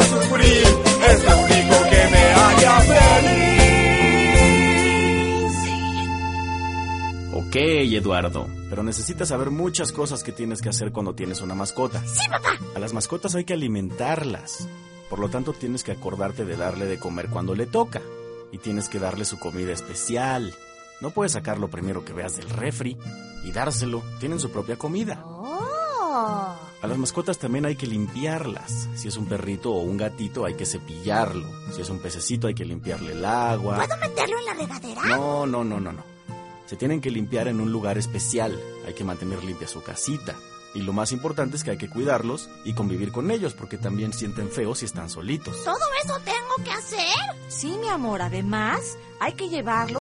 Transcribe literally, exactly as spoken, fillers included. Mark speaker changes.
Speaker 1: sufrir, es lo único que me haría feliz.
Speaker 2: Ok, Eduardo, pero necesitas saber muchas cosas que tienes que hacer cuando tienes una mascota.
Speaker 3: ¡Sí, papá!
Speaker 2: A las mascotas hay que alimentarlas. Por lo tanto, tienes que acordarte de darle de comer cuando le toca. Y tienes que darle su comida especial. No puedes sacar lo primero que veas del refri y dárselo. Tienen su propia comida.
Speaker 3: ¡Oh!
Speaker 2: A las mascotas también hay que limpiarlas. Si es un perrito o un gatito, hay que cepillarlo. Si es un pececito, hay que limpiarle el agua.
Speaker 3: ¿Puedo meterlo en la regadera?
Speaker 2: No, no, no, no, no. Se tienen que limpiar en un lugar especial. Hay que mantener limpia su casita. Y lo más importante es que hay que cuidarlos y convivir con ellos, porque también sienten feo si están solitos.
Speaker 3: ¿Todo eso tengo que hacer?
Speaker 4: Sí, mi amor, además hay que llevarlo